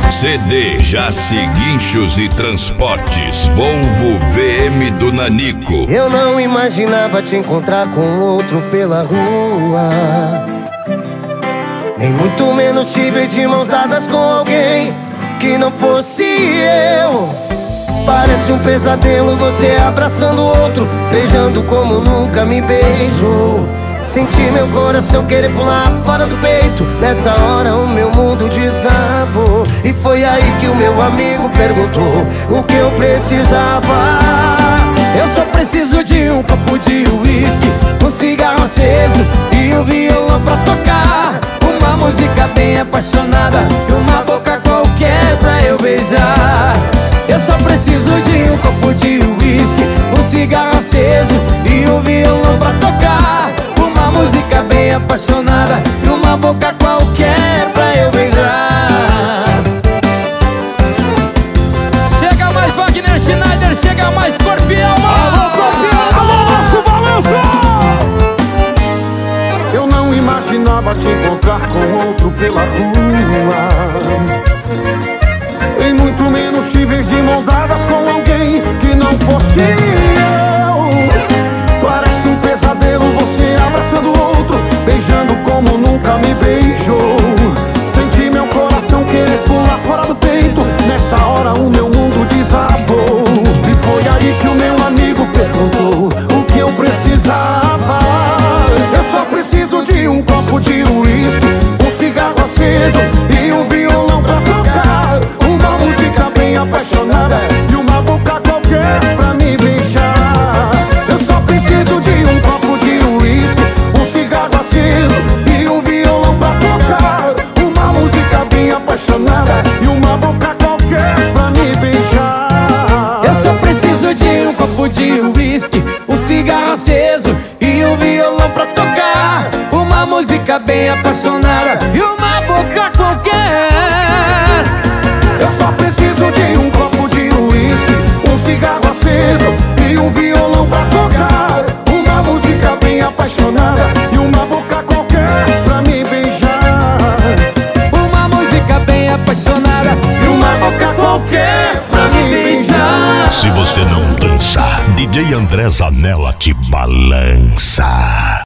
CD Jaci Guinchos e Transportes, Volvo VM do Nanico. Eu não imaginava te encontrar com outro pela rua, nem muito menos te ver de mãos dadas com alguém que não fosse eu. Parece um pesadelo você abraçando outro, beijando como nunca me beijou. Senti meu coração querer pular fora do peito. Nessa hora o meu mundo desabou. E foi aí que o meu amigo perguntou o que eu precisava. Eu só preciso de um copo de uísque, um cigarro aceso e um violão pra tocar, uma música bem apaixonada e uma boca qualquer pra eu beijar. Eu só preciso de um copo de uísque, um cigarro aceso e um violão pra tocar, uma música bem apaixonada e uma boca qualquer pra eu beijar. Chega mais Wagner Schneider, chega mais Scorpião. Alô, Scorpião, alô, nosso balanço! Eu não imaginava te encontrar com outro pela rua, e muito menos te ver de mãos dadas com alguém que não fosse eu. Parece um pesadelo você abraçando outro, beijando como nunca me beijou. Senti meu coração querer pular fora do peito. Nessa hora o meu mundo desabou. E foi aí que o meu amigo perguntou o que eu precisava. Eu só preciso de um copo de uísque, um cigarro aceso e um violão pra tocar, uma música bem apaixonada e uma boca qualquer pra me beijar. Eu só preciso de um copo de uísque, um cigarro aceso e um violão pra tocar, uma música bem apaixonada e uma boca qualquer pra me beijar. Eu só preciso de um copo de uísque, um cigarro aceso e um violão pra tocar, uma música bem apaixonada e uma boca qualquer. Eu só preciso de um copo de uísque, um cigarro aceso e um violão pra tocar, uma música bem apaixonada e uma boca qualquer pra me beijar. Uma música bem apaixonada E uma boca qualquer pra me beijar. Se você não dançar, DJ André Zanella te balança.